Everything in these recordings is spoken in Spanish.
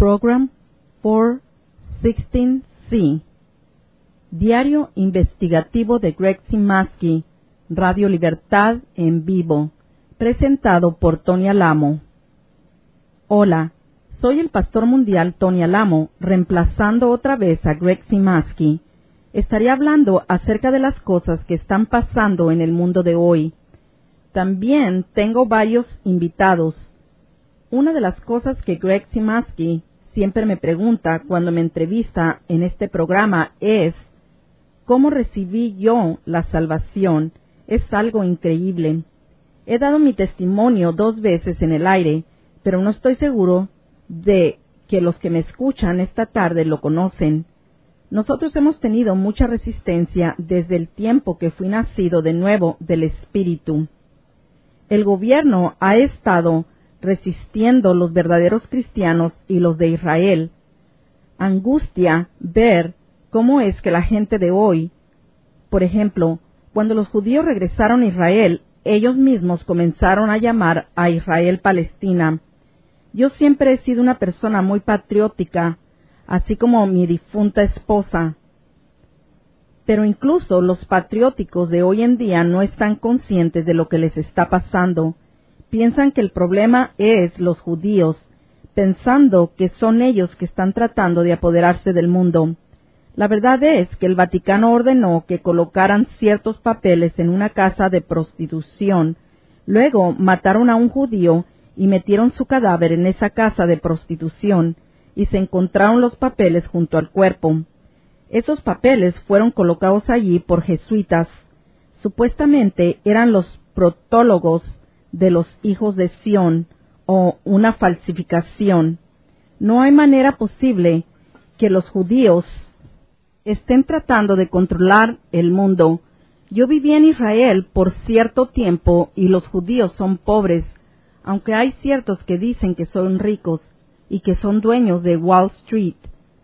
Program 416C, Diario Investigativo de Greg Simaski, Radio Libertad en vivo, presentado por Tony Alamo. Hola, soy el pastor mundial Tony Alamo, reemplazando otra vez a Greg Simaski. Estaré hablando acerca de las cosas que están pasando en el mundo de hoy. También tengo varios invitados. Una de las cosas que Greg Simaski siempre me pregunta cuando me entrevista en este programa es ¿cómo recibí yo la salvación? Es algo increíble. He dado mi testimonio 2 veces en el aire, pero no estoy seguro de que los que me escuchan esta tarde lo conocen. Nosotros hemos tenido mucha resistencia desde el tiempo que fui nacido de nuevo del Espíritu. El gobierno ha estado resistiendo los verdaderos cristianos y los de Israel. Angustia ver cómo es que la gente de hoy, por ejemplo, cuando los judíos regresaron a Israel, ellos mismos comenzaron a llamar a Israel Palestina. Yo siempre he sido una persona muy patriótica, así como mi difunta esposa. Pero incluso los patrióticos de hoy en día no están conscientes de lo que les está pasando. Piensan que el problema es los judíos, pensando que son ellos que están tratando de apoderarse del mundo. La verdad es que el Vaticano ordenó que colocaran ciertos papeles en una casa de prostitución. Luego mataron a un judío y metieron su cadáver en esa casa de prostitución, y se encontraron los papeles junto al cuerpo. Esos papeles fueron colocados allí por jesuitas. Supuestamente eran los protólogos de los hijos de Sión, o una falsificación. No hay manera posible que los judíos estén tratando de controlar el mundo. Yo viví en Israel por cierto tiempo y los judíos son pobres, aunque hay ciertos que dicen que son ricos y que son dueños de Wall Street.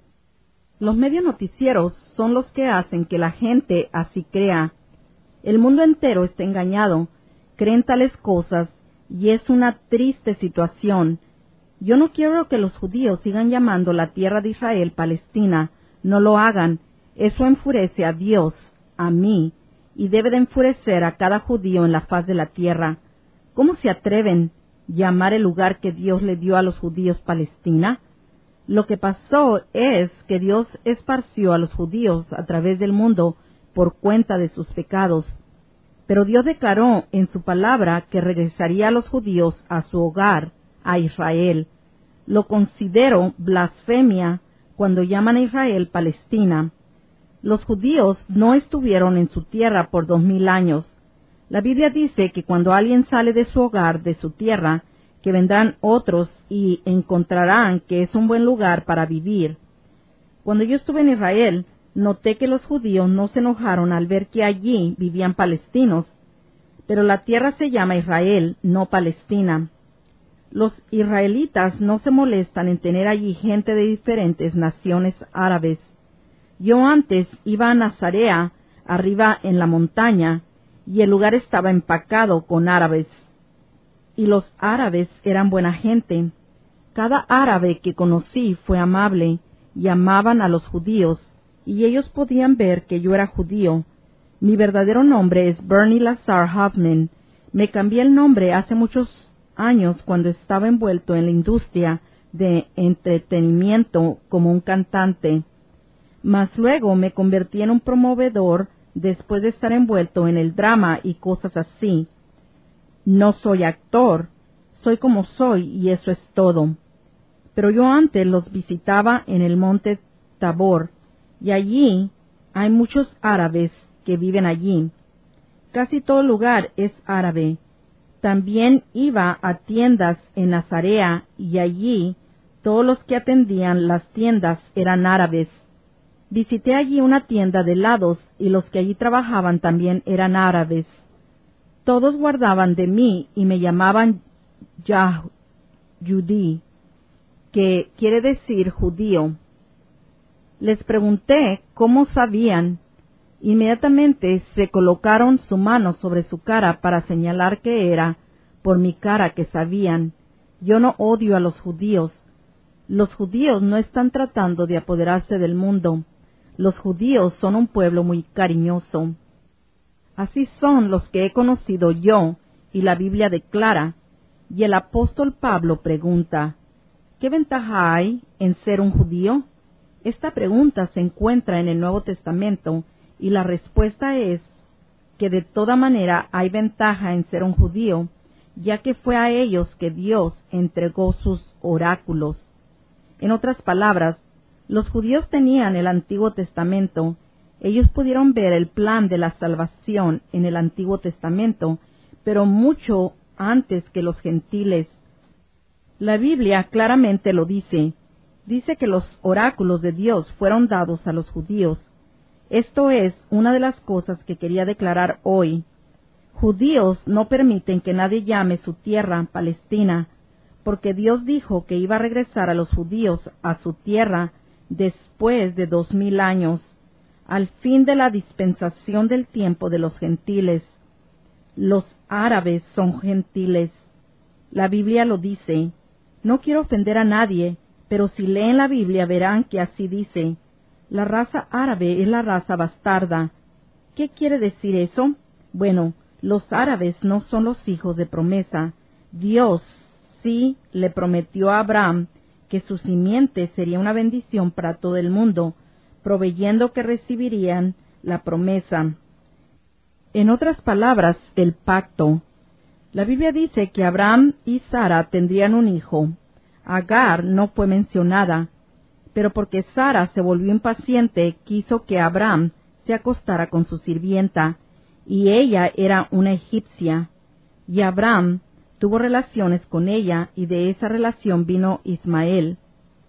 Los medios noticieros son los que hacen que la gente así crea. El mundo entero está engañado, creen tales cosas y es una triste situación. Yo no quiero que los judíos sigan llamando la tierra de Israel Palestina. No lo hagan. Eso enfurece a Dios, a mí, y debe de enfurecer a cada judío en la faz de la tierra. ¿Cómo se atreven a llamar el lugar que Dios le dio a los judíos Palestina? Lo que pasó es que Dios esparció a los judíos a través del mundo por cuenta de sus pecados. Pero Dios declaró en su palabra que regresaría a los judíos a su hogar, a Israel. Lo considero blasfemia cuando llaman a Israel Palestina. Los judíos no estuvieron en su tierra por 2000 años. La Biblia dice que cuando alguien sale de su hogar, de su tierra, que vendrán otros y encontrarán que es un buen lugar para vivir. Cuando yo estuve en Israel, noté que los judíos no se enojaron al ver que allí vivían palestinos, pero la tierra se llama Israel, no Palestina. Los israelitas no se molestan en tener allí gente de diferentes naciones árabes. Yo antes iba a Nazarea, arriba en la montaña, y el lugar estaba empacado con árabes. Y los árabes eran buena gente. Cada árabe que conocí fue amable, y amaban a los judíos, y ellos podían ver que yo era judío. Mi verdadero nombre es Bernie Lazar Hoffman. Me cambié el nombre hace muchos años cuando estaba envuelto en la industria de entretenimiento como un cantante. Mas luego me convertí en un promovedor después de estar envuelto en el drama y cosas así. No soy actor, soy como soy y eso es todo. Pero yo antes los visitaba en el monte Tabor, y allí hay muchos árabes que viven allí. Casi todo lugar es árabe. También iba a tiendas en Nazarea y allí todos los que atendían las tiendas eran árabes. Visité allí una tienda de helados y los que allí trabajaban también eran árabes. Todos guardaban de mí y me llamaban Yahudí, que quiere decir judío. Les pregunté cómo sabían. Inmediatamente se colocaron su mano sobre su cara para señalar que era por mi cara que sabían. Yo no odio a los judíos. Los judíos no están tratando de apoderarse del mundo. Los judíos son un pueblo muy cariñoso. Así son los que he conocido yo, y la Biblia declara. Y el apóstol Pablo pregunta, ¿qué ventaja hay en ser un judío? Esta pregunta se encuentra en el Nuevo Testamento, y la respuesta es que de toda manera hay ventaja en ser un judío, ya que fue a ellos que Dios entregó sus oráculos. En otras palabras, los judíos tenían el Antiguo Testamento. Ellos pudieron ver el plan de la salvación en el Antiguo Testamento, pero mucho antes que los gentiles. La Biblia claramente lo dice. Dice que los oráculos de Dios fueron dados a los judíos. Esto es una de las cosas que quería declarar hoy. Judíos no permiten que nadie llame su tierra Palestina, porque Dios dijo que iba a regresar a los judíos a su tierra después de 2000 años, al fin de la dispensación del tiempo de los gentiles. Los árabes son gentiles. La Biblia lo dice. No quiero ofender a nadie, pero si leen la Biblia verán que así dice. La raza árabe es la raza bastarda. ¿Qué quiere decir eso? Bueno, los árabes no son los hijos de promesa. Dios sí le prometió a Abraham que su simiente sería una bendición para todo el mundo, proveyendo que recibirían la promesa. En otras palabras, el pacto. La Biblia dice que Abraham y Sara tendrían un hijo. Agar no fue mencionada, pero porque Sara se volvió impaciente, quiso que Abraham se acostara con su sirvienta, y ella era una egipcia, y Abraham tuvo relaciones con ella, y de esa relación vino Ismael.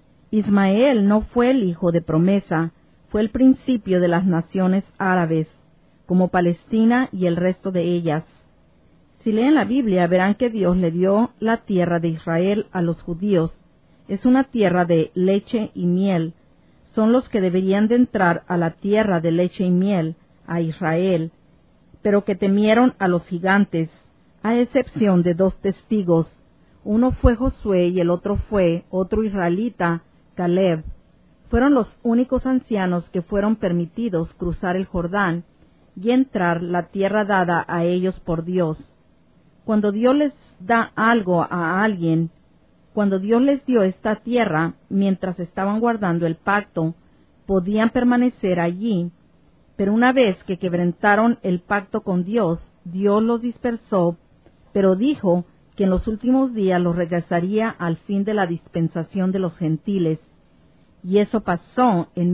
Ismael no fue el hijo de promesa, fue el principio de las naciones árabes, como Palestina y el resto de ellas. Si leen la Biblia verán que Dios le dio la tierra de Israel a los judíos. Es una tierra de leche y miel. Son los que deberían de entrar a la tierra de leche y miel, a Israel, pero que temieron a los gigantes, a excepción de 2 testigos. Uno fue Josué y el otro fue otro israelita, Caleb. Fueron los únicos ancianos que fueron permitidos cruzar el Jordán y entrar la tierra dada a ellos por Dios. Cuando Dios les da algo a alguien, cuando Dios les dio esta tierra, mientras estaban guardando el pacto, podían permanecer allí, pero una vez que quebrantaron el pacto con Dios, Dios los dispersó, pero dijo que en los últimos días los regresaría al fin de la dispensación de los gentiles. Y eso pasó en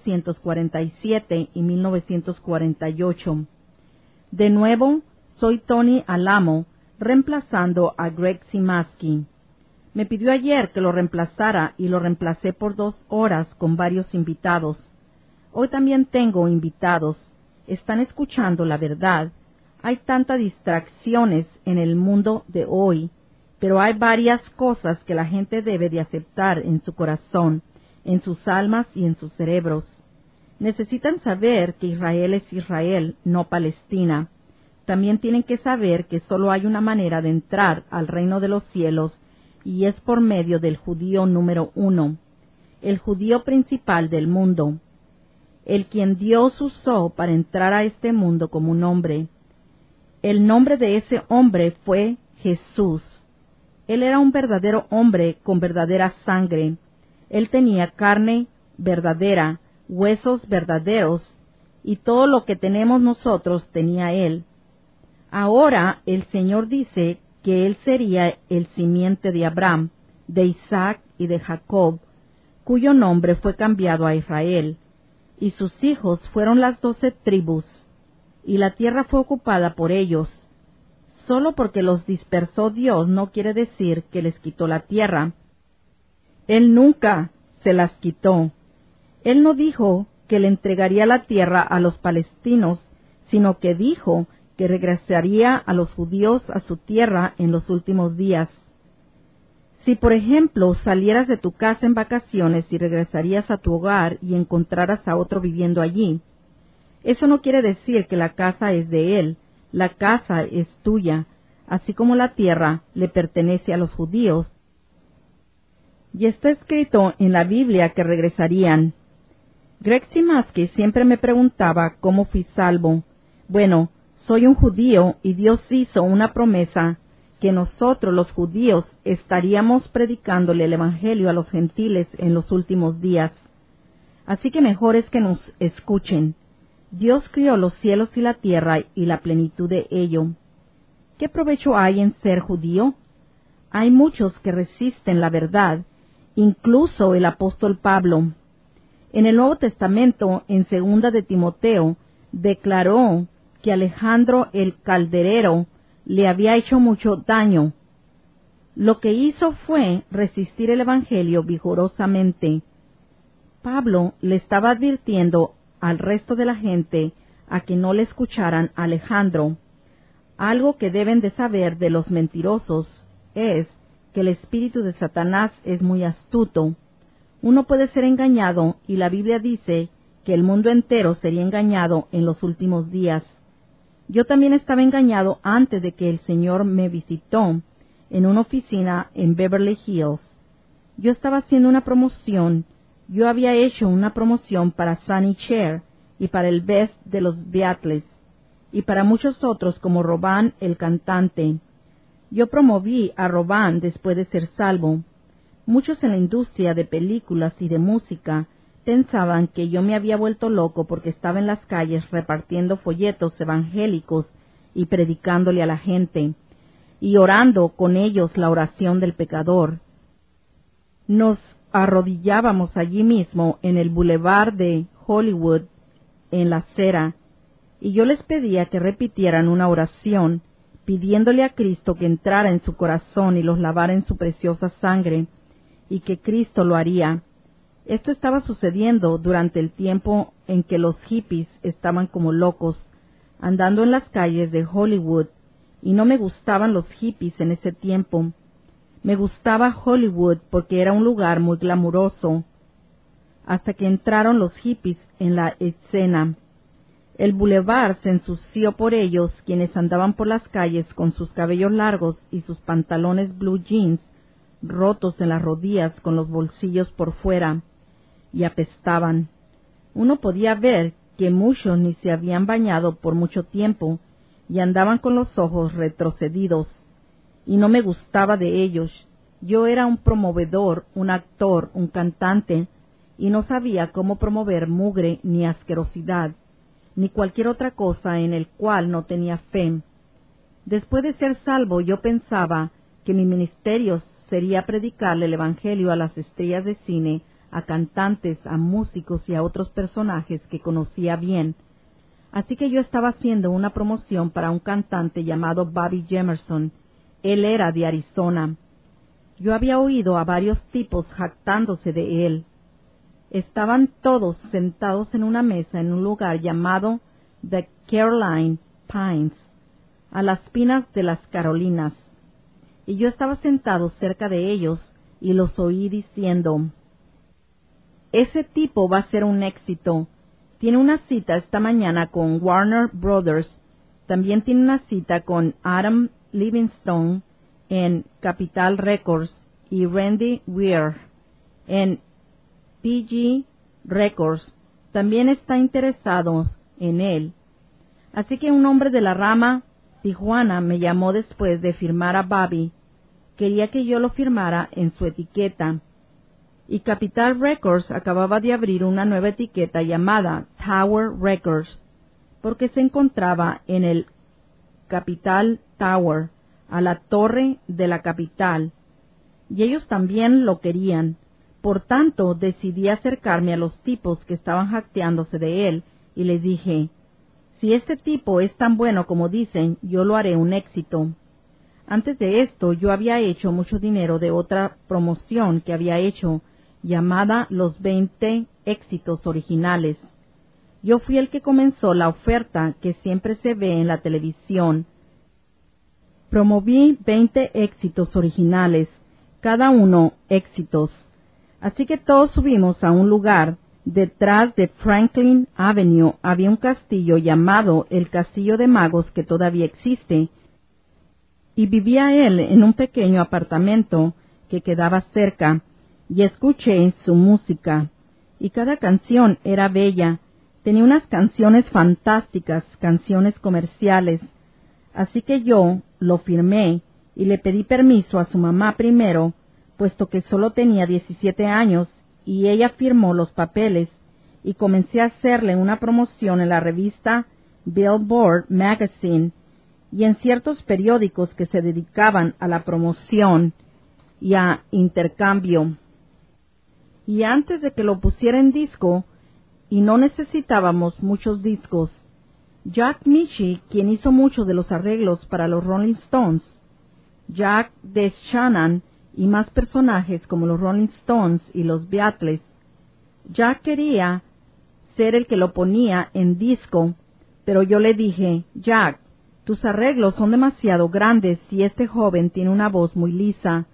1947 y 1948. De nuevo, soy Tony Alamo, reemplazando a Greg Simaski. Me pidió ayer que lo reemplazara y lo reemplacé por 2 horas con varios invitados. Hoy también tengo invitados. Están escuchando la verdad. Hay tantas distracciones en el mundo de hoy, pero hay varias cosas que la gente debe de aceptar en su corazón, en sus almas y en sus cerebros. Necesitan saber que Israel es Israel, no Palestina. También tienen que saber que solo hay una manera de entrar al reino de los cielos, y es por medio del judío número 1, el judío principal del mundo, el quien Dios usó para entrar a este mundo como un hombre. El nombre de ese hombre fue Jesús. Él era un verdadero hombre con verdadera sangre. Él tenía carne verdadera, huesos verdaderos, y todo lo que tenemos nosotros tenía él. Ahora el Señor dice que él sería el simiente de Abraham, de Isaac y de Jacob, cuyo nombre fue cambiado a Israel, y sus hijos fueron las 12 tribus, y la tierra fue ocupada por ellos. Solo porque los dispersó Dios no quiere decir que les quitó la tierra. Él nunca se las quitó. Él no dijo que le entregaría la tierra a los palestinos, sino que dijo que regresaría a los judíos a su tierra en los últimos días. Si, por ejemplo, salieras de tu casa en vacaciones y regresarías a tu hogar y encontraras a otro viviendo allí, eso no quiere decir que la casa es de él, la casa es tuya, así como la tierra le pertenece a los judíos. y está escrito en la Biblia que regresarían. Gregson Maskey siempre me preguntaba cómo fui salvo. Bueno, soy un judío y Dios hizo una promesa que nosotros los judíos estaríamos predicándole el Evangelio a los gentiles en los últimos días. Así que mejor es que nos escuchen. Dios crió los cielos y la tierra y la plenitud de ello. ¿Qué provecho hay en ser judío? Hay muchos que resisten la verdad, incluso el apóstol Pablo. En el Nuevo Testamento, en 2 de Timoteo, declaró que Alejandro el Calderero le había hecho mucho daño. Lo que hizo fue resistir el Evangelio vigorosamente. Pablo le estaba advirtiendo al resto de la gente a que no le escucharan a Alejandro. Algo que deben de saber de los mentirosos es que el espíritu de Satanás es muy astuto. Uno puede ser engañado y la Biblia dice que el mundo entero sería engañado en los últimos días. Yo también estaba engañado antes de que el Señor me visitó en una oficina en Beverly Hills. Yo estaba haciendo una promoción. Yo había hecho una promoción para Sonny Cher y para el Best de los Beatles y para muchos otros como Robán el cantante. Yo promoví a Robán después de ser salvo. Muchos en la industria de películas y de música pensaban que yo me había vuelto loco porque estaba en las calles repartiendo folletos evangélicos y predicándole a la gente, y orando con ellos la oración del pecador. Nos arrodillábamos allí mismo en el boulevard de Hollywood, en la acera, y yo les pedía que repitieran una oración, pidiéndole a Cristo que entrara en su corazón y los lavara en su preciosa sangre, y que Cristo lo haría. Esto estaba sucediendo durante el tiempo en que los hippies estaban como locos, andando en las calles de Hollywood, y no me gustaban los hippies en ese tiempo. Me gustaba Hollywood porque era un lugar muy glamuroso, hasta que entraron los hippies en la escena. El boulevard se ensució por ellos, quienes andaban por las calles con sus cabellos largos y sus pantalones blue jeans, rotos en las rodillas con los bolsillos por fuera, y apestaban. Uno podía ver que muchos ni se habían bañado por mucho tiempo y andaban con los ojos retrocedidos, y no me gustaba de ellos. Yo era un promovedor, un actor, un cantante, y no sabía cómo promover mugre ni asquerosidad, ni cualquier otra cosa en el cual no tenía fe. Después de ser salvo, yo pensaba que mi ministerio sería predicarle el Evangelio a las estrellas de cine, a cantantes, a músicos y a otros personajes que conocía bien. Así que yo estaba haciendo una promoción para un cantante llamado Bobby Jemerson. Él era de Arizona. Yo había oído a varios tipos jactándose de él. Estaban todos sentados en una mesa en un lugar llamado The Caroline Pines, a las pinas de las Carolinas. Y yo estaba sentado cerca de ellos y los oí diciendo: ese tipo va a ser un éxito. Tiene una cita esta mañana con Warner Brothers. También tiene una cita con Adam Livingstone en Capitol Records y Randy Weir en PG Records. También está interesado en él. Así que un hombre de la rama Tijuana me llamó después de firmar a Bobby. Quería que yo lo firmara en su etiqueta. Y Capitol Records acababa de abrir una nueva etiqueta llamada Tower Records, porque se encontraba en el Capitol Tower, a la torre de la capital, y ellos también lo querían. Por tanto, decidí acercarme a los tipos que estaban jactándose de él, y les dije: si este tipo es tan bueno como dicen, yo lo haré un éxito. Antes de esto, yo había hecho mucho dinero de otra promoción que había hecho, llamada Los 20 Éxitos Originales. Yo fui el que comenzó la oferta que siempre se ve en la televisión. Promoví 20 éxitos originales, cada uno éxitos. Así que todos subimos a un lugar. Detrás de Franklin Avenue había un castillo llamado el Castillo de Magos, que todavía existe, y vivía él en un pequeño apartamento que quedaba cerca, y escuché su música, y cada canción era bella. Tenía unas canciones fantásticas, canciones comerciales. Así que yo lo firmé y le pedí permiso a su mamá primero, puesto que solo tenía 17 años, y ella firmó los papeles, y comencé a hacerle una promoción en la revista Billboard Magazine y en ciertos periódicos que se dedicaban a la promoción y a intercambio. Y antes de que lo pusiera en disco, y no necesitábamos muchos discos, Jack Michie, quien hizo muchos de los arreglos para los Rolling Stones, Jack DeShannon y más personajes como los Rolling Stones y los Beatles, Jack quería ser el que lo ponía en disco, pero yo le dije, Jack, tus arreglos son demasiado grandes y este joven tiene una voz muy lisa.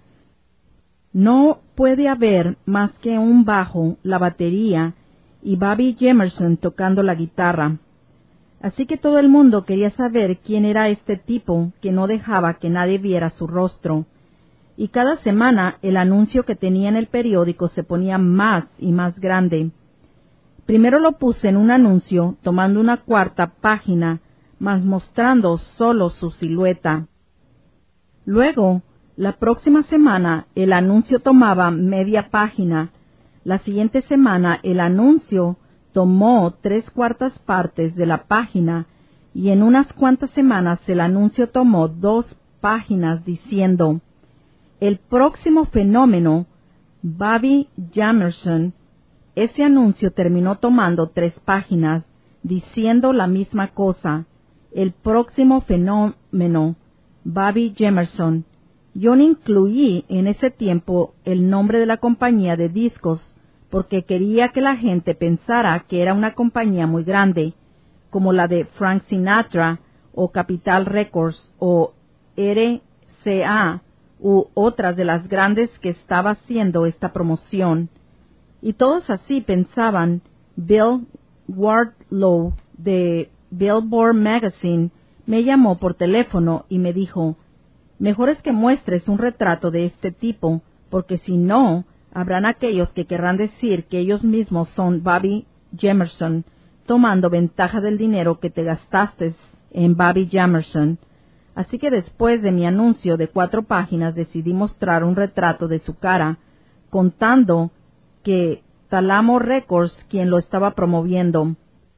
No puede haber más que un bajo, la batería y Bobby Jemerson tocando la guitarra. Así que todo el mundo quería saber quién era este tipo que no dejaba que nadie viera su rostro. Y cada semana el anuncio que tenía en el periódico se ponía más y más grande. Primero lo puse en un anuncio tomando una cuarta página, mas mostrando solo su silueta. Luego, la próxima semana, el anuncio tomaba media página. La siguiente semana, el anuncio tomó 3/4 partes de la página, y en unas cuantas semanas el anuncio tomó 2 páginas diciendo: el próximo fenómeno, Bobby Jemerson. Ese anuncio terminó tomando 3 páginas, diciendo la misma cosa: el próximo fenómeno, Bobby Jemerson. Yo no incluí en ese tiempo el nombre de la compañía de discos, porque quería que la gente pensara que era una compañía muy grande, como la de Frank Sinatra, o Capitol Records, o RCA, u otras de las grandes que estaba haciendo esta promoción. Y todos así pensaban. Bill Wardlow de Billboard Magazine me llamó por teléfono y me dijo: mejor es que muestres un retrato de este tipo, porque si no, habrán aquellos que querrán decir que ellos mismos son Bobby Jemerson, tomando ventaja del dinero que te gastaste en Bobby Jemerson. Así que después de mi anuncio de 4 páginas decidí mostrar un retrato de su cara, contando que Talamo Records quien lo estaba promoviendo.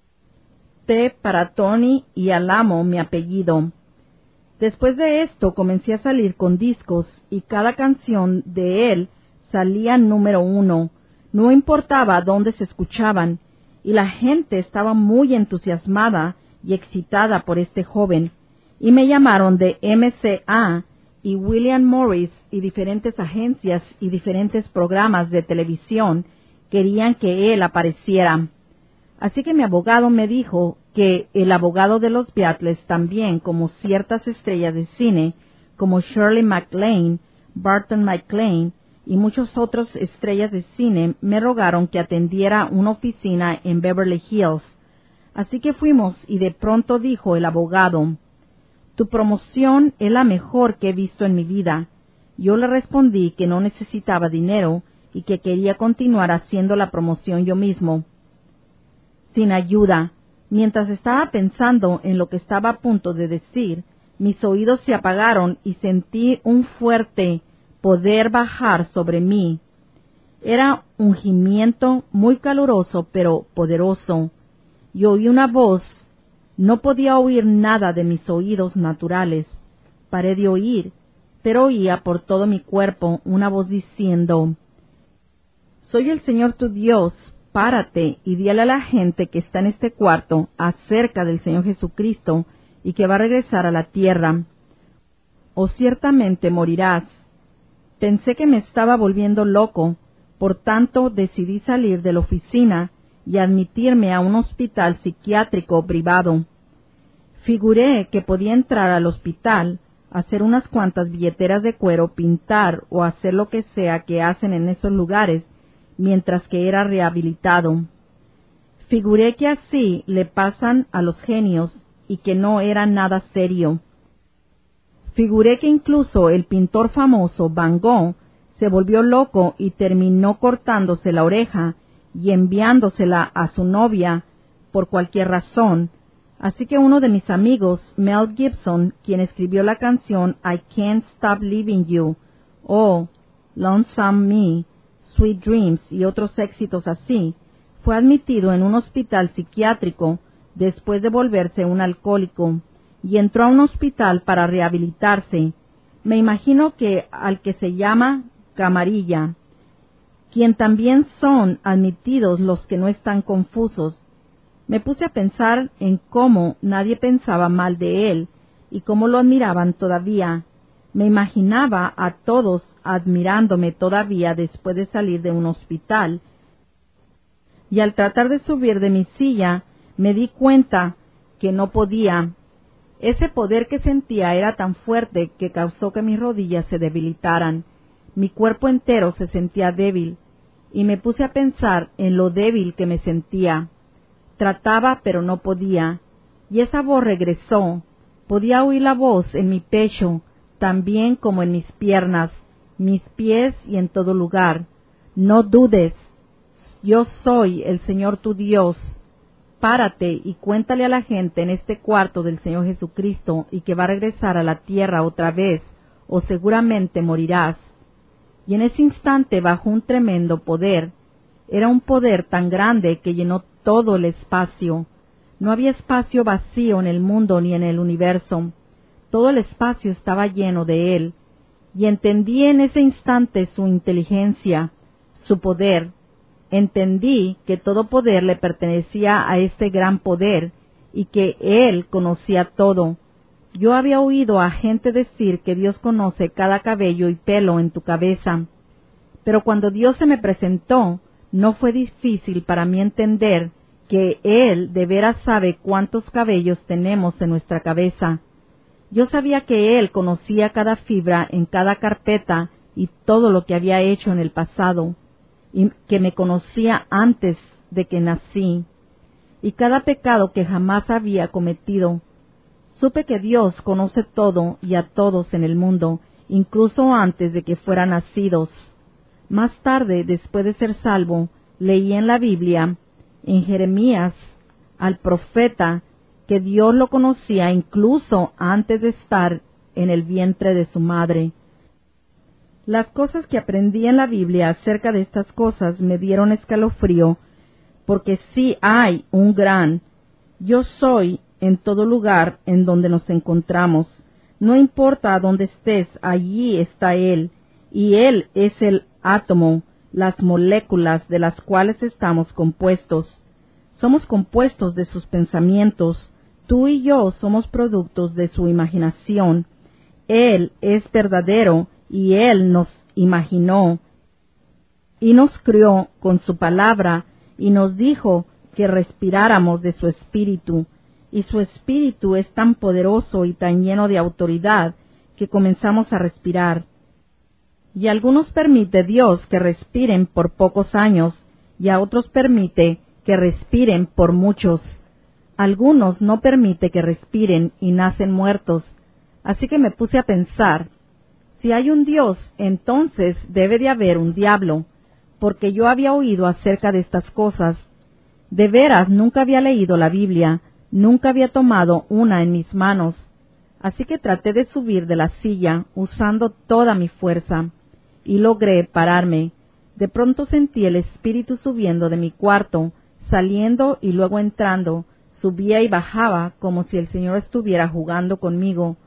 T para Tony y Alamo mi apellido. Después de esto comencé a salir con discos y cada canción de él salía número 1, no importaba dónde se escuchaban, y la gente estaba muy entusiasmada y excitada por este joven, y me llamaron de MCA y William Morris y diferentes agencias y diferentes programas de televisión querían que él apareciera. Así que mi abogado me dijo que el abogado de los Beatles también, como ciertas estrellas de cine, como Shirley MacLaine, Barton McLean y muchos otros estrellas de cine, me rogaron que atendiera una oficina en Beverly Hills. Así que fuimos y de pronto dijo el abogado: tu promoción es la mejor que he visto en mi vida. Yo le respondí que no necesitaba dinero y que quería continuar haciendo la promoción yo mismo, sin ayuda. Mientras estaba pensando en lo que estaba a punto de decir, mis oídos se apagaron y sentí un fuerte poder bajar sobre mí. Era un gimiento muy caluroso pero poderoso, y oí una voz. No podía oír nada de mis oídos naturales. Paré de oír, pero oía por todo mi cuerpo una voz diciendo: soy el Señor tu Dios, párate y dile a la gente que está en este cuarto acerca del Señor Jesucristo y que va a regresar a la tierra, o ciertamente morirás. Pensé que me estaba volviendo loco, por tanto decidí salir de la oficina y admitirme a un hospital psiquiátrico privado. Figuré que podía entrar al hospital, hacer unas cuantas billeteras de cuero, pintar o hacer lo que sea que hacen en esos lugares, mientras que era rehabilitado. Figuré que así le pasan a los genios y que no era nada serio. Figuré que incluso el pintor famoso Van Gogh se volvió loco y terminó cortándose la oreja y enviándosela a su novia por cualquier razón. Así que uno de mis amigos, Mel Gibson, quien escribió la canción I Can't Stop Loving You, o Lonesome Me, Sweet Dreams y otros éxitos así, fue admitido en un hospital psiquiátrico después de volverse un alcohólico y entró a un hospital para rehabilitarse. Me imagino que al que se llama camarilla, quien también son admitidos los que no están confusos. Me puse a pensar en cómo nadie pensaba mal de él y cómo lo admiraban todavía. Me imaginaba a todos admirándome todavía después de salir de un hospital. Y al tratar de subir de mi silla, me di cuenta que no podía. Ese poder que sentía era tan fuerte que causó que mis rodillas se debilitaran. Mi cuerpo entero se sentía débil, y me puse a pensar en lo débil que me sentía. Trataba, pero no podía, y esa voz regresó. Podía oír la voz en mi pecho, también como en mis piernas, mis pies y en todo lugar. No dudes, yo soy el Señor tu Dios. Párate y cuéntale a la gente en este cuarto del Señor Jesucristo y que va a regresar a la tierra otra vez, o seguramente morirás. Y en ese instante bajó un tremendo poder. Era un poder tan grande que llenó todo el espacio. No había espacio vacío en el mundo ni en el universo. Todo el espacio estaba lleno de él. Y entendí en ese instante su inteligencia, su poder. Entendí que todo poder le pertenecía a este gran poder y que él conocía todo. Yo había oído a gente decir que Dios conoce cada cabello y pelo en tu cabeza. Pero cuando Dios se me presentó, no fue difícil para mí entender que Él de veras sabe cuántos cabellos tenemos en nuestra cabeza. Yo sabía que Él conocía cada fibra en cada carpeta y todo lo que había hecho en el pasado, y que me conocía antes de que nací, y cada pecado que jamás había cometido. Supe que Dios conoce todo y a todos en el mundo, incluso antes de que fueran nacidos. Más tarde, después de ser salvo, leí en la Biblia, en Jeremías, al profeta, que Dios lo conocía incluso antes de estar en el vientre de su madre. Las cosas que aprendí en la Biblia acerca de estas cosas me dieron escalofrío, porque sí hay un gran yo soy en todo lugar en donde nos encontramos. No importa a dónde estés, allí está Él, y Él es el átomo, las moléculas de las cuales estamos compuestos. Somos compuestos de sus pensamientos. Tú y yo somos productos de su imaginación. Él es verdadero y Él nos imaginó y nos crió con su palabra y nos dijo que respiráramos de su espíritu. Y su espíritu es tan poderoso y tan lleno de autoridad que comenzamos a respirar. Y a algunos permite Dios que respiren por pocos años y a otros permite que respiren por muchos. Algunos no permite que respiren y nacen muertos. Así que me puse a pensar, si hay un Dios, entonces debe de haber un diablo, porque yo había oído acerca de estas cosas. De veras nunca había leído la Biblia, nunca había tomado una en mis manos. Así que traté de subir de la silla usando toda mi fuerza, y logré pararme. De pronto sentí el espíritu subiendo de mi cuarto, saliendo y luego entrando, subía y bajaba como si el Señor estuviera jugando conmigo.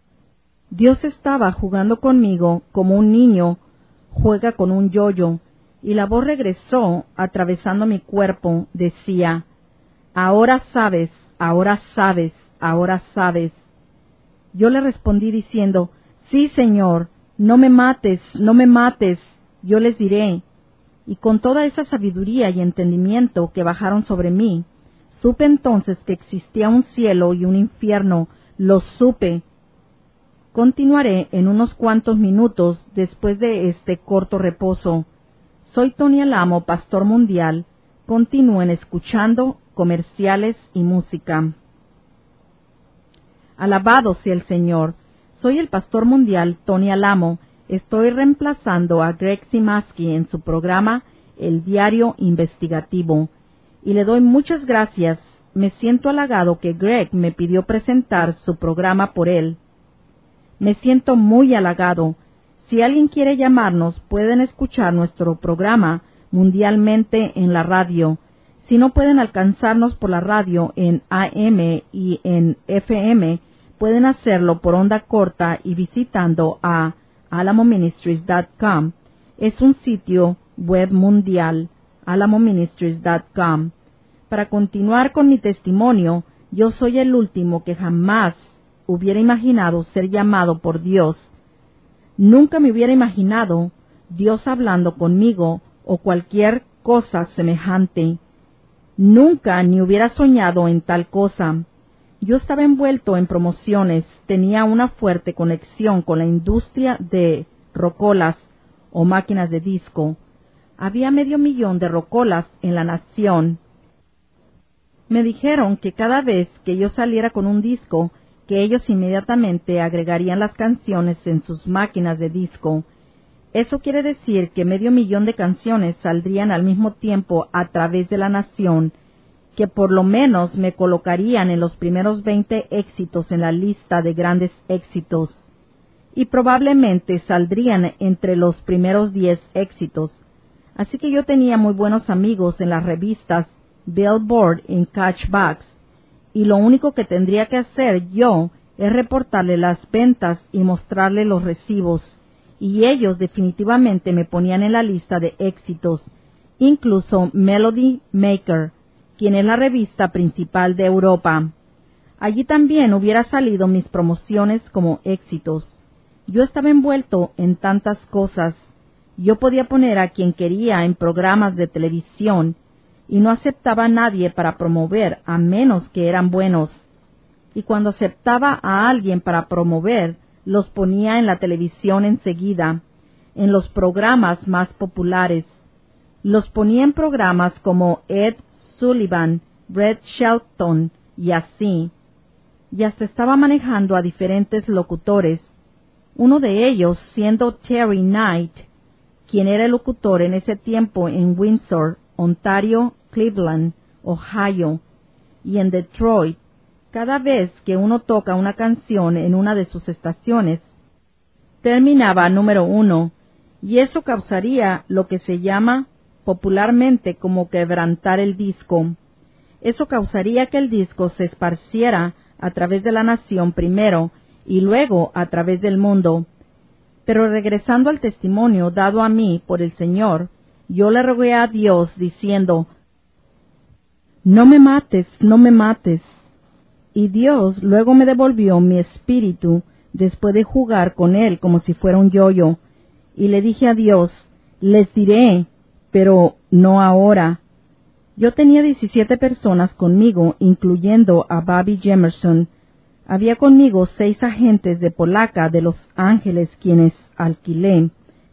Dios estaba jugando conmigo como un niño juega con un yoyo, y la voz regresó atravesando mi cuerpo, decía, ahora sabes, ahora sabes, ahora sabes. Yo le respondí diciendo, sí, Señor, no me mates, no me mates, yo les diré. Y con toda esa sabiduría y entendimiento que bajaron sobre mí, supe entonces que existía un cielo y un infierno, lo supe. Continuaré en unos cuantos minutos después de este corto reposo. Soy Tony Alamo, Pastor Mundial. Continúen escuchando comerciales y música. Alabado sea el Señor. Soy el Pastor Mundial Tony Alamo. estoy reemplazando a Greg Simaski en su programa El Diario Investigativo, y le doy muchas gracias. Me siento halagado que Greg me pidió presentar su programa por él. Me siento muy halagado. Si alguien quiere llamarnos, pueden escuchar nuestro programa mundialmente en la radio. Si no pueden alcanzarnos por la radio en AM y en FM, pueden hacerlo por onda corta y visitando a alamoministries.com. Es un sitio web mundial, alamoministries.com. Para continuar con mi testimonio, yo soy el último que jamás hubiera imaginado ser llamado por Dios. Nunca me hubiera imaginado Dios hablando conmigo o cualquier cosa semejante. Nunca ni hubiera soñado en tal cosa. Yo estaba envuelto en promociones, tenía una fuerte conexión con la industria de rocolas o máquinas de disco. Había 500,000 de rocolas en la nación. Me dijeron que cada vez que yo saliera con un disco, que ellos inmediatamente agregarían las canciones en sus máquinas de disco. Eso quiere decir que 500,000 de canciones saldrían al mismo tiempo a través de la nación, que por lo menos me colocarían en los primeros 20 éxitos en la lista de grandes éxitos, y probablemente saldrían entre los primeros 10 éxitos. Así que yo tenía muy buenos amigos en las revistas Billboard y Catchbox, y lo único que tendría que hacer yo es reportarle las ventas y mostrarle los recibos, y ellos definitivamente me ponían en la lista de éxitos, incluso Melody Maker, quien es la revista principal de Europa. Allí también hubiera salido mis promociones como éxitos. Yo estaba envuelto en tantas cosas. Yo podía poner a quien quería en programas de televisión, y no aceptaba a nadie para promover a menos que eran buenos. Y cuando aceptaba a alguien para promover, los ponía en la televisión enseguida, en los programas más populares. Los ponía en programas como Ed Sullivan, Brett Shelton y así. Y hasta estaba manejando a diferentes locutores, uno de ellos siendo Terry Knight, quien era el locutor en ese tiempo en Windsor, Ontario, Cleveland, Ohio, y en Detroit. Cada vez que uno toca una canción en una de sus estaciones, terminaba número 1, y eso causaría lo que se llama popularmente como quebrantar el disco. Eso causaría que el disco se esparciera a través de la nación primero y luego a través del mundo. Pero regresando al testimonio dado a mí por el Señor, yo le rogué a Dios diciendo, no me mates, no me mates. Y Dios luego me devolvió mi espíritu después de jugar con él como si fuera un yoyo. Y le dije a Dios, les diré, pero no ahora. Yo tenía 17 personas conmigo, incluyendo a Bobby Jemerson. Había conmigo 6 agentes de Polaca de Los Ángeles quienes alquilé.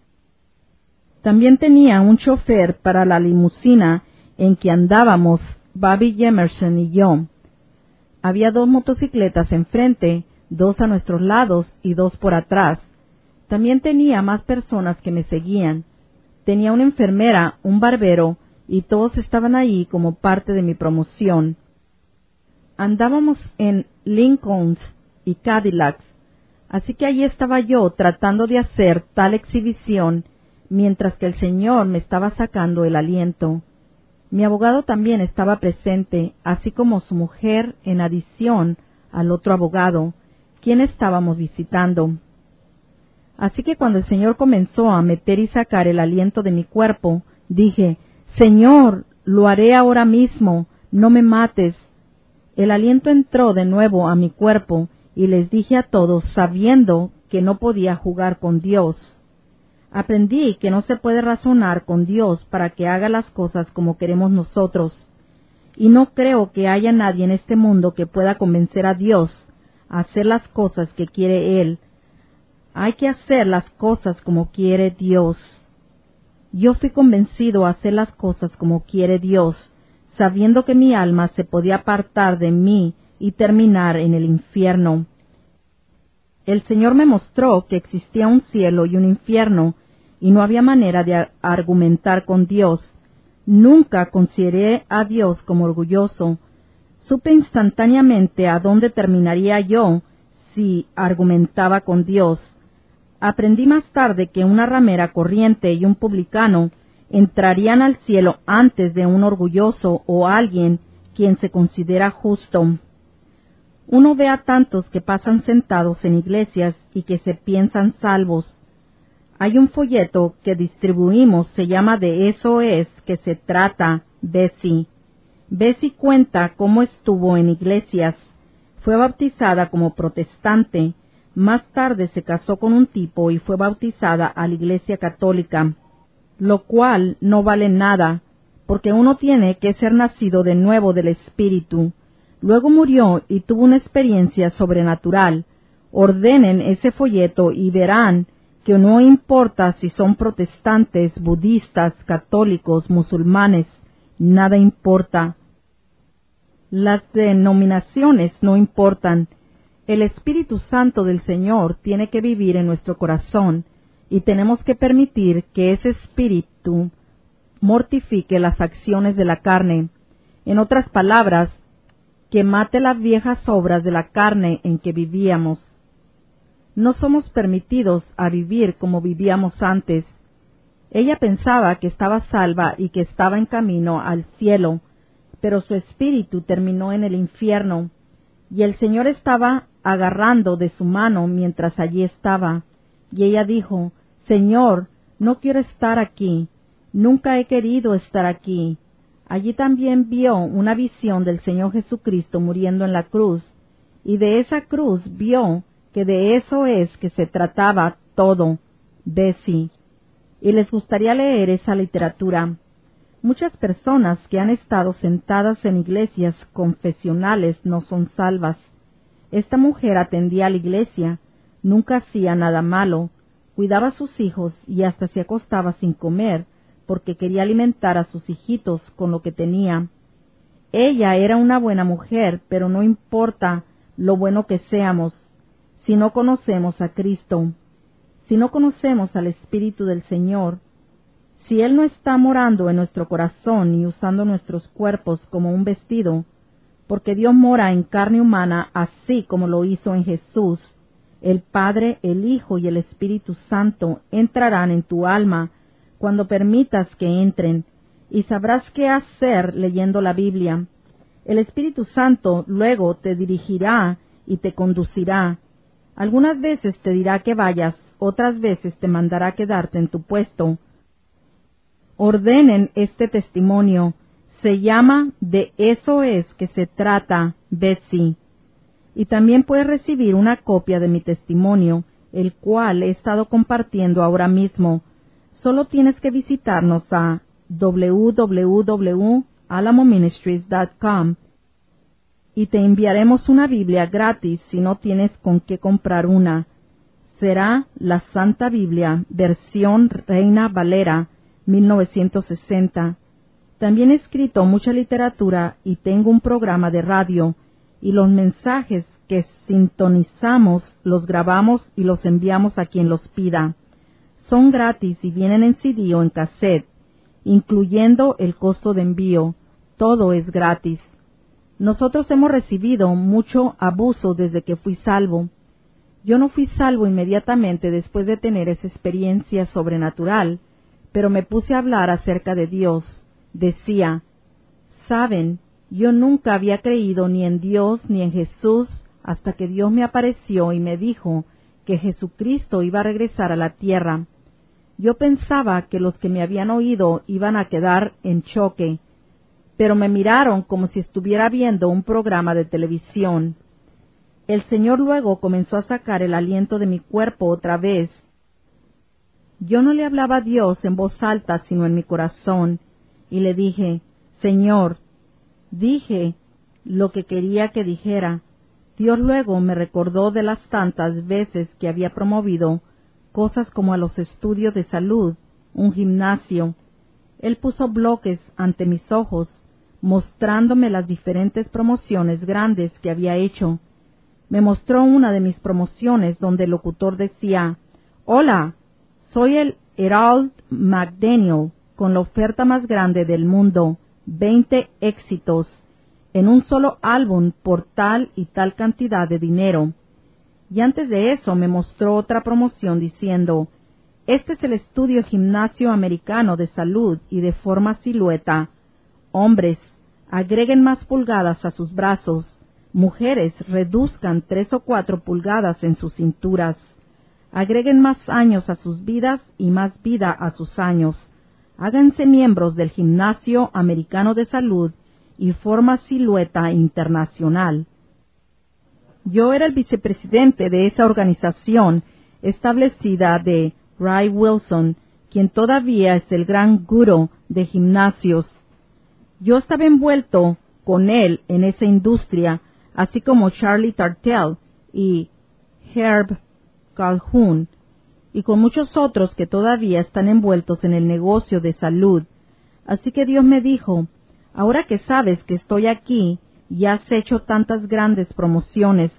También tenía un chofer para la limusina en que andábamos Bobby Jemerson y yo. Había 2 motocicletas enfrente, 2 a nuestros lados y 2 por atrás. También tenía más personas que me seguían. Tenía una enfermera, un barbero, y todos estaban ahí como parte de mi promoción. Andábamos en Lincolns y Cadillacs, así que allí estaba yo tratando de hacer tal exhibición, mientras que el Señor me estaba sacando el aliento. Mi abogado también estaba presente, así como su mujer, en adición al otro abogado, quien estábamos visitando. Así que cuando el Señor comenzó a meter y sacar el aliento de mi cuerpo, dije, Señor, lo haré ahora mismo, no me mates. El aliento entró de nuevo a mi cuerpo y les dije a todos, sabiendo que no podía jugar con Dios. Aprendí que no se puede razonar con Dios para que haga las cosas como queremos nosotros. Y no creo que haya nadie en este mundo que pueda convencer a Dios a hacer las cosas que quiere Él. Hay que hacer las cosas como quiere Dios. Yo fui convencido a hacer las cosas como quiere Dios, sabiendo que mi alma se podía apartar de mí y terminar en el infierno. El Señor me mostró que existía un cielo y un infierno, y no había manera de argumentar con Dios. Nunca consideré a Dios como orgulloso. Supe instantáneamente a dónde terminaría yo si argumentaba con Dios. Aprendí más tarde que una ramera corriente y un publicano entrarían al cielo antes de un orgulloso o alguien quien se considera justo. Uno ve a tantos que pasan sentados en iglesias y que se piensan salvos. Hay un folleto que distribuimos, se llama De eso es que se trata, Bessie. Bessie cuenta cómo estuvo en iglesias. Fue bautizada como protestante. Más tarde se casó con un tipo y fue bautizada a la Iglesia Católica, lo cual no vale nada, porque uno tiene que ser nacido de nuevo del Espíritu. Luego murió y tuvo una experiencia sobrenatural. Ordenen ese folleto y verán que no importa si son protestantes, budistas, católicos, musulmanes, nada importa. Las denominaciones no importan. El Espíritu Santo del Señor tiene que vivir en nuestro corazón y tenemos que permitir que ese Espíritu mortifique las acciones de la carne. En otras palabras, que mate las viejas obras de la carne en que vivíamos. No somos permitidos a vivir como vivíamos antes. Ella pensaba que estaba salva y que estaba en camino al cielo, pero su espíritu terminó en el infierno, y el Señor estaba agarrando de su mano mientras allí estaba, y ella dijo, Señor, no quiero estar aquí, nunca he querido estar aquí. Allí también vio una visión del Señor Jesucristo muriendo en la cruz, y de esa cruz vio que de eso es que se trataba todo, Bessie. Y les gustaría leer esa literatura. Muchas personas que han estado sentadas en iglesias confesionales no son salvas. Esta mujer atendía a la iglesia, nunca hacía nada malo, cuidaba a sus hijos y hasta se acostaba sin comer, porque quería alimentar a sus hijitos con lo que tenía. Ella era una buena mujer, pero no importa lo bueno que seamos, si no conocemos a Cristo, si no conocemos al Espíritu del Señor, si Él no está morando en nuestro corazón y usando nuestros cuerpos como un vestido, porque Dios mora en carne humana así como lo hizo en Jesús, el Padre, el Hijo y el Espíritu Santo entrarán en tu alma cuando permitas que entren, y sabrás qué hacer leyendo la Biblia. El Espíritu Santo luego te dirigirá y te conducirá. Algunas veces te dirá que vayas, otras veces te mandará quedarte en tu puesto. Ordenen este testimonio. Se llama De eso es que se trata, Bessie. Y también puedes recibir una copia de mi testimonio, el cual he estado compartiendo ahora mismo. Solo tienes que visitarnos a www.alamoministries.com y te enviaremos una Biblia gratis si no tienes con qué comprar una. Será la Santa Biblia, versión Reina Valera, 1960. También he escrito mucha literatura y tengo un programa de radio, y los mensajes que sintonizamos los grabamos y los enviamos a quien los pida. Son gratis y vienen en CD o en cassette, incluyendo el costo de envío. Todo es gratis. Nosotros hemos recibido mucho abuso desde que fui salvo. Yo no fui salvo inmediatamente después de tener esa experiencia sobrenatural, pero me puse a hablar acerca de Dios. Decía, saben, yo nunca había creído ni en Dios ni en Jesús hasta que Dios me apareció y me dijo que Jesucristo iba a regresar a la tierra. Yo pensaba que los que me habían oído iban a quedar en choque, pero me miraron como si estuviera viendo un programa de televisión. El Señor luego comenzó a sacar el aliento de mi cuerpo otra vez. Yo no le hablaba a Dios en voz alta, sino en mi corazón, y le dije, Señor, dije lo que quería que dijera. Dios luego me recordó de las tantas veces que había promovido cosas como a los estudios de salud, un gimnasio. Él puso bloques ante mis ojos, mostrándome las diferentes promociones grandes que había hecho. me mostró una de mis promociones donde el locutor decía: «Hola, soy el Herald McDaniel con la oferta más grande del mundo, 20 éxitos en un solo álbum por tal y tal cantidad de dinero». Y antes de eso me mostró otra promoción diciendo: «Este es el estudio gimnasio americano de salud y de forma silueta. Hombres, agreguen más pulgadas a sus brazos. Mujeres, reduzcan 3 o 4 pulgadas en sus cinturas. Agreguen más años a sus vidas y más vida a sus años. Háganse miembros del Gimnasio Americano de Salud y Forma Silueta Internacional». Yo era el vicepresidente de esa organización establecida de Ray Wilson, quien todavía es el gran gurú de gimnasios. Yo estaba envuelto con él en esa industria, así como Charlie Tartell y Herb Calhoun, y con muchos otros que todavía están envueltos en el negocio de salud. Así que Dios me dijo: «Ahora que sabes que estoy aquí y has hecho tantas grandes promociones,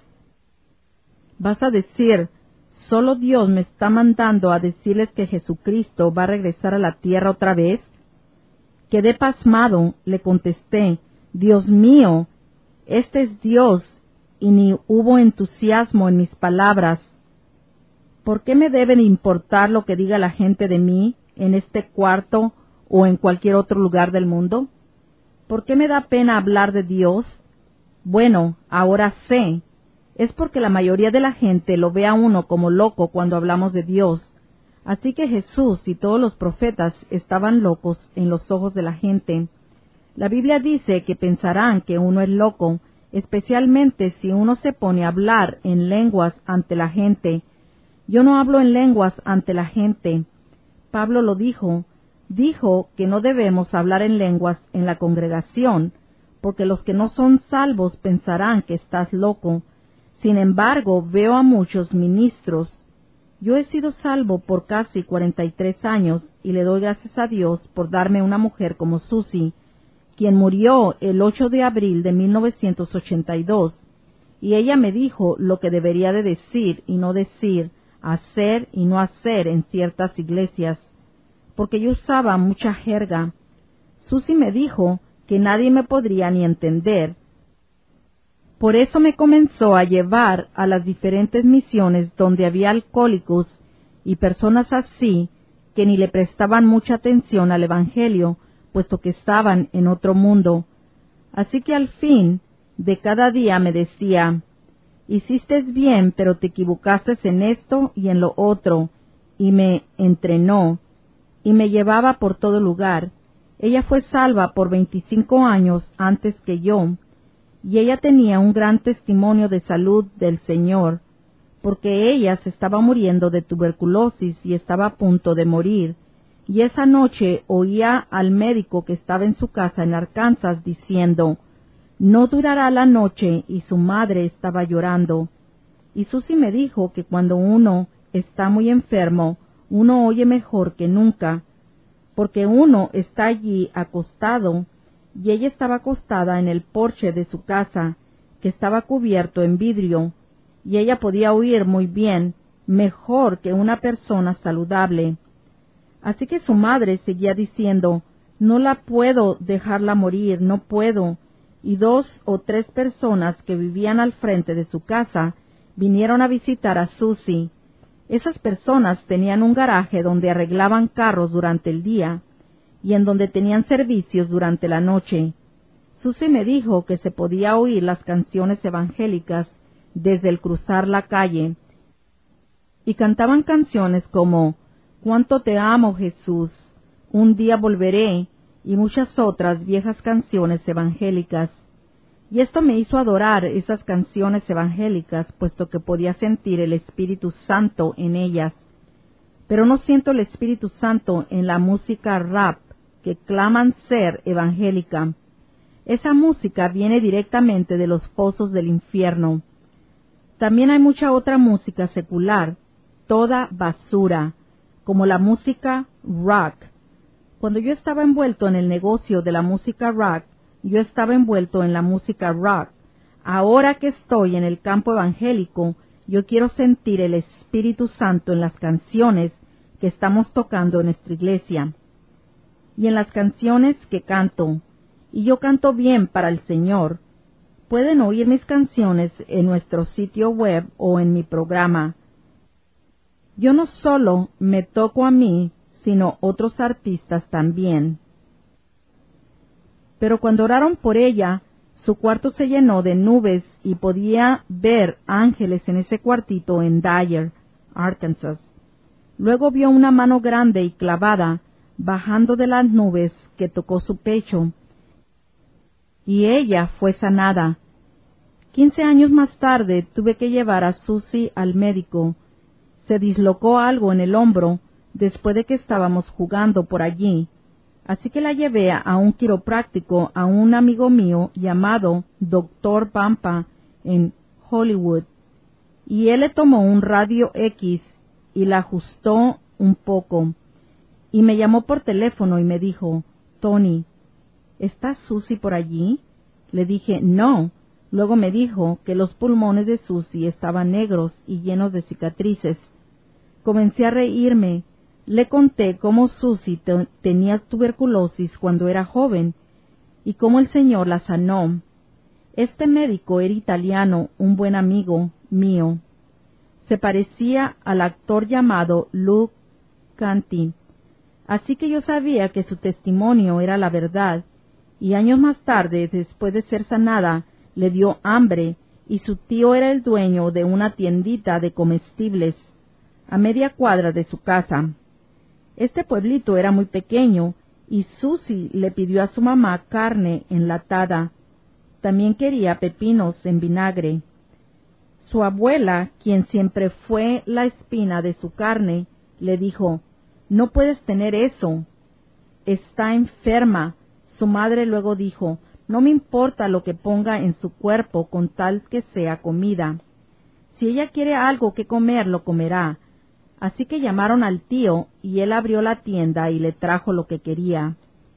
vas a decir: ¿solo Dios me está mandando a decirles que Jesucristo va a regresar a la tierra otra vez?». Quedé pasmado, le contesté: «Dios mío, este es Dios», y ni hubo entusiasmo en mis palabras. ¿Por qué me debe de importar lo que diga la gente de mí en este cuarto o en cualquier otro lugar del mundo? ¿Por qué me da pena hablar de Dios? Bueno, ahora sé. Es porque la mayoría de la gente lo ve a uno como loco cuando hablamos de Dios. Así que Jesús y todos los profetas estaban locos en los ojos de la gente. La Biblia dice que pensarán que uno es loco, especialmente si uno se pone a hablar en lenguas ante la gente. Yo no hablo en lenguas ante la gente. Pablo lo dijo que no debemos hablar en lenguas en la congregación, porque los que no son salvos pensarán que estás loco. Sin embargo, veo a muchos ministros. Yo he sido salvo por casi 43 años y le doy gracias a Dios por darme una mujer como Susie, quien murió el 8 de abril de 1982, y ella me dijo lo que debería de decir y no decir, hacer y no hacer en ciertas iglesias, porque yo usaba mucha jerga. Susie me dijo que nadie me podría ni entender. Por eso me comenzó a llevar a las diferentes misiones donde había alcohólicos y personas así que ni le prestaban mucha atención al Evangelio, puesto que estaban en otro mundo. Así que al fin de cada día me decía: «Hiciste bien, pero te equivocaste en esto y en lo otro», y me entrenó, y me llevaba por todo lugar. Ella fue salva por 25 años antes que yo, y ella tenía un gran testimonio de salud del Señor, porque ella se estaba muriendo de tuberculosis y estaba a punto de morir, y esa noche oía al médico que estaba en su casa en Arkansas diciendo: «No durará la noche», y su madre estaba llorando. Y Susie me dijo que cuando uno está muy enfermo, uno oye mejor que nunca, porque uno está allí acostado, y ella estaba acostada en el porche de su casa, que estaba cubierto en vidrio, y ella podía oír muy bien, mejor que una persona saludable. Así que su madre seguía diciendo: «No la puedo dejarla morir, no puedo», y 2 o 3 personas que vivían al frente de su casa vinieron a visitar a Susie. Esas personas tenían un garaje donde arreglaban carros durante el día y en donde tenían servicios durante la noche. Susie me dijo que se podía oír las canciones evangélicas desde el cruzar la calle, y cantaban canciones como «Cuánto te amo, Jesús», «Un día volveré», y muchas otras viejas canciones evangélicas. Y esto me hizo adorar esas canciones evangélicas, puesto que podía sentir el Espíritu Santo en ellas. Pero no siento el Espíritu Santo en la música rap, que claman ser evangélica. Esa música viene directamente de los pozos del infierno. También hay mucha otra música secular, toda basura, como la música rock. Cuando yo estaba envuelto en el negocio de la música rock, yo estaba envuelto en la música rock, Ahora que estoy en el campo evangélico, yo quiero sentir el Espíritu Santo en las canciones que estamos tocando en nuestra iglesia y en las canciones que canto, y yo canto bien para el Señor. Pueden oír mis canciones en nuestro sitio web o en mi programa. Yo no solo me toco a mí, sino otros artistas también. Pero cuando oraron por ella, su cuarto se llenó de nubes y podía ver ángeles en ese cuartito en Dyer, Arkansas. Luego vio una mano grande y clavada bajando de las nubes que tocó su pecho, y ella fue sanada. 15 años más tarde tuve que llevar a Susie al médico. Se dislocó algo en el hombro después de que estábamos jugando por allí, así que la llevé a un quiropráctico, a un amigo mío llamado Dr. Pampa en Hollywood, y él le tomó un radio X y la ajustó un poco, y me llamó por teléfono y me dijo, Tony, ¿está Susie por allí? Le dije, no. Luego me dijo que los pulmones de Susie estaban negros y llenos de cicatrices. Comencé a reírme. Le conté cómo Susie tenía tuberculosis cuando era joven y cómo el Señor la sanó. Este médico era italiano, un buen amigo mío. Se parecía al actor llamado Luke Canty, así que yo sabía que su testimonio era la verdad, y años más tarde, después de ser sanada, le dio hambre, y su tío era el dueño de una tiendita de comestibles a media cuadra de su casa. Este pueblito era muy pequeño, y Susie le pidió a su mamá carne enlatada. También quería pepinos en vinagre. Su abuela, quien siempre fue la espina de su carne, le dijo, «No puedes tener eso. Está enferma». Su madre luego dijo, «No me importa lo que ponga en su cuerpo con tal que sea comida. Si ella quiere algo que comer, lo comerá». Así que llamaron al tío y él abrió la tienda y le trajo lo que quería.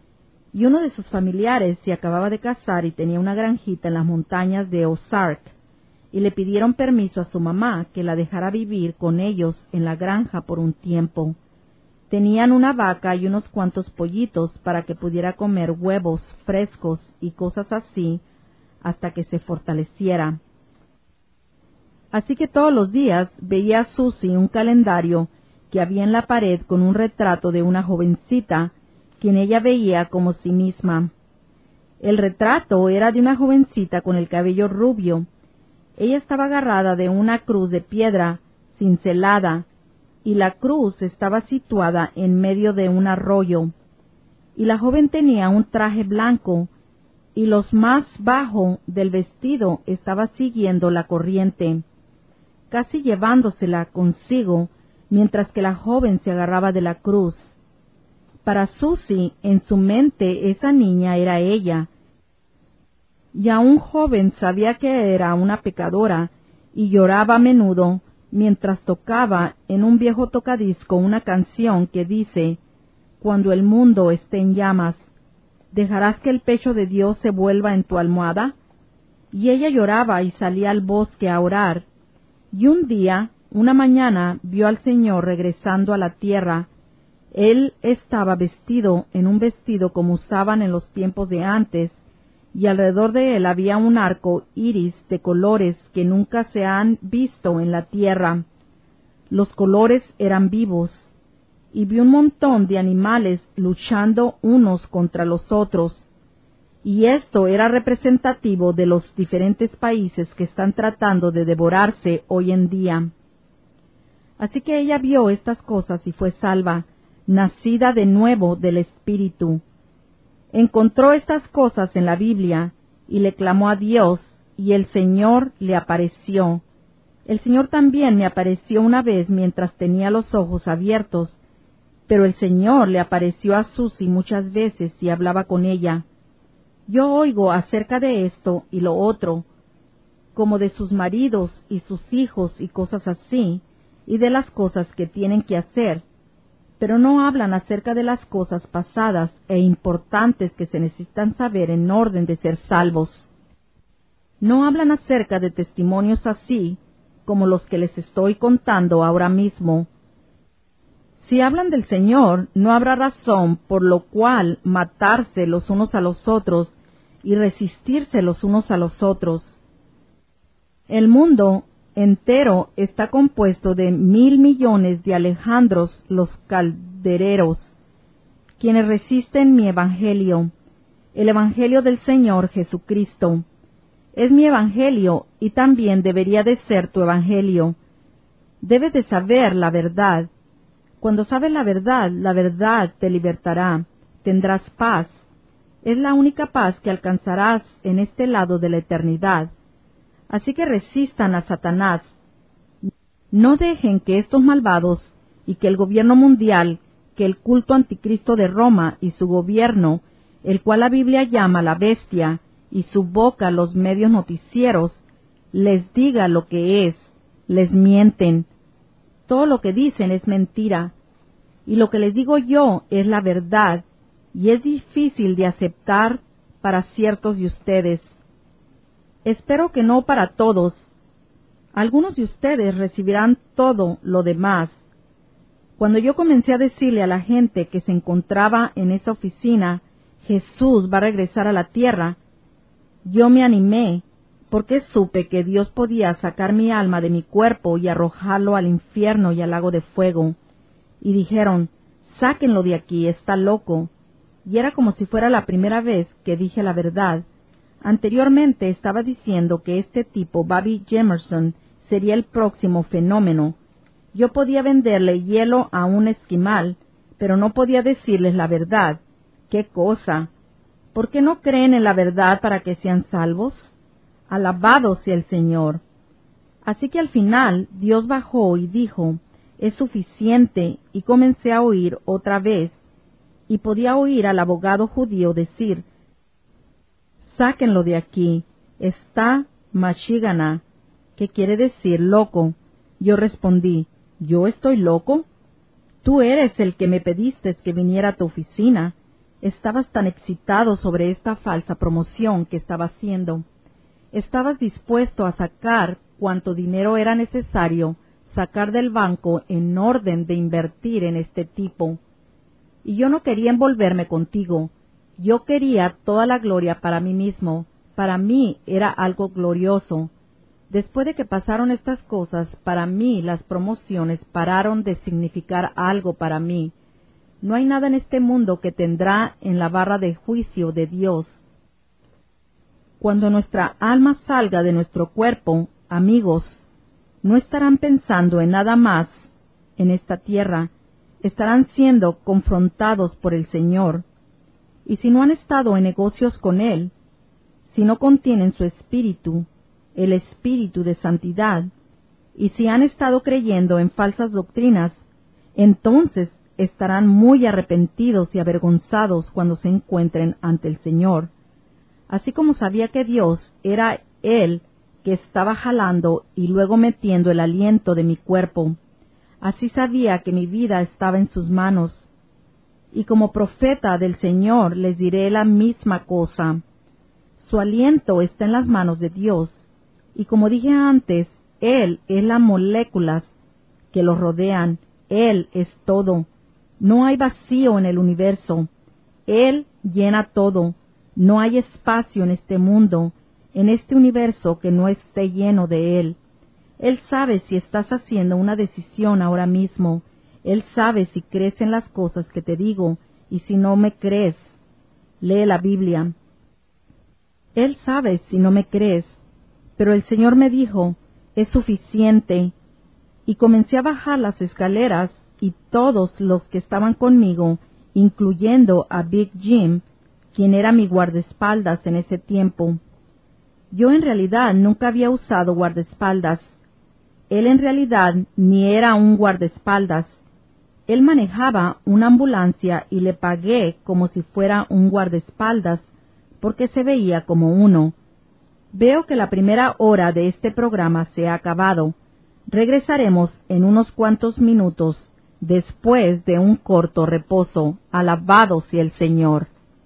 Y uno de sus familiares se acababa de casar y tenía una granjita en las montañas de Ozark, y le pidieron permiso a su mamá que la dejara vivir con ellos en la granja por un tiempo. Tenían una vaca y unos cuantos pollitos para que pudiera comer huevos frescos y cosas así hasta que se fortaleciera. Así que todos los días veía a Susie un calendario que había en la pared con un retrato de una jovencita, quien ella veía como sí misma. El retrato era de una jovencita con el cabello rubio. Ella estaba agarrada de una cruz de piedra cincelada, y la cruz estaba situada en medio de un arroyo. Y la joven tenía un traje blanco, y lo más bajo del vestido estaba siguiendo la corriente, casi llevándosela consigo, mientras que la joven se agarraba de la cruz. Para Susie, en su mente, esa niña era ella. Y aún joven sabía que era una pecadora, y lloraba a menudo mientras tocaba en un viejo tocadisco una canción que dice, «Cuando el mundo esté en llamas, ¿dejarás que el pecho de Dios se vuelva en tu almohada?» Y ella lloraba y salía al bosque a orar. Y un día, una mañana, vio al Señor regresando a la tierra. Él estaba vestido en un vestido como usaban en los tiempos de antes, y alrededor de él había un arco iris de colores que nunca se han visto en la tierra. Los colores eran vivos, y vi un montón de animales luchando unos contra los otros, y esto era representativo de los diferentes países que están tratando de devorarse hoy en día. Así que ella vio estas cosas y fue salva, nacida de nuevo del Espíritu. Encontró estas cosas en la Biblia y le clamó a Dios, y el Señor le apareció. El Señor también me apareció una vez mientras tenía los ojos abiertos, pero el Señor le apareció a Susie muchas veces y hablaba con ella. Yo oigo acerca de esto y lo otro, como de sus maridos y sus hijos y cosas así, y de las cosas que tienen que hacer, pero no hablan acerca de las cosas pasadas e importantes que se necesitan saber en orden de ser salvos. no hablan acerca de testimonios así como los que les estoy contando ahora mismo. Si hablan del Señor, no habrá razón por lo cual matarse los unos a los otros y resistirse los unos a los otros. El mundo entero está compuesto de 1,000 millones de Alejandros los caldereros, quienes resisten mi evangelio, el evangelio del Señor Jesucristo. Es mi evangelio y también debería de ser tu evangelio. Debes de saber la verdad. Cuando sabes la verdad te libertará, tendrás paz. Es la única paz que alcanzarás en este lado de la eternidad. Así que resistan a Satanás. No dejen que estos malvados y que el gobierno mundial, que el culto anticristo de Roma y su gobierno, el cual la Biblia llama la bestia, y su boca los medios noticieros, les diga lo que es, les mienten. Todo lo que dicen es mentira, y lo que les digo yo es la verdad, y es difícil de aceptar para ciertos de ustedes. Espero que no para todos. Algunos de ustedes recibirán todo lo demás. Cuando yo comencé a decirle a la gente que se encontraba en esa oficina, Jesús va a regresar a la tierra, yo me animé, porque supe que Dios podía sacar mi alma de mi cuerpo y arrojarlo al infierno y al lago de fuego. Y dijeron, sáquenlo de aquí, está loco. Y era como si fuera la primera vez que dije la verdad. Anteriormente estaba diciendo que este tipo, Bobby Jemerson, sería el próximo fenómeno. Yo podía venderle hielo a un esquimal, pero no podía decirles la verdad. ¡Qué cosa! ¿Por qué no creen en la verdad para que sean salvos? Alabado sea el Señor. Así que al final Dios bajó y dijo, es suficiente, y comencé a oír otra vez, y podía oír al abogado judío decir, sáquenlo de aquí, está Mashigana, que quiere decir loco. Yo respondí, ¿yo estoy loco? Tú eres el que me pediste que viniera a tu oficina. Estabas tan excitado sobre esta falsa promoción que estaba haciendo. Estabas dispuesto a sacar cuanto dinero era necesario sacar del banco en orden de invertir en este tipo. Y yo no quería envolverme contigo. Yo quería toda la gloria para mí mismo. Para mí era algo glorioso. Después de que pasaron estas cosas, para mí las promociones pararon de significar algo para mí. No hay nada en este mundo que tendrá en la barra de juicio de Dios. Cuando nuestra alma salga de nuestro cuerpo, amigos, no estarán pensando en nada más en esta tierra, estarán siendo confrontados por el Señor. Y si no han estado en negocios con Él, si no contienen su espíritu, el espíritu de santidad, y si han estado creyendo en falsas doctrinas, entonces estarán muy arrepentidos y avergonzados cuando se encuentren ante el Señor. Así como sabía que Dios era Él que estaba jalando y luego metiendo el aliento de mi cuerpo, así sabía que mi vida estaba en sus manos. Y como profeta del Señor les diré la misma cosa. Su aliento está en las manos de Dios, y como dije antes, Él es las moléculas que lo rodean, Él es todo. No hay vacío en el universo. Él llena todo. No hay espacio en este mundo, en este universo que no esté lleno de Él. Él sabe si estás haciendo una decisión ahora mismo. Él sabe si crees en las cosas que te digo, y si no me crees, lee la Biblia. Él sabe si no me crees, pero el Señor me dijo, es suficiente, y comencé a bajar las escaleras, y todos los que estaban conmigo, incluyendo a Big Jim, quien era mi guardaespaldas en ese tiempo. Yo en realidad nunca había usado guardaespaldas. Él en realidad ni era un guardaespaldas. Él manejaba una ambulancia y le pagué como si fuera un guardaespaldas, porque se veía como uno. Veo que la primera hora de este programa se ha acabado. Regresaremos en unos cuantos minutos, después de un corto reposo. Alabado sea el Señor.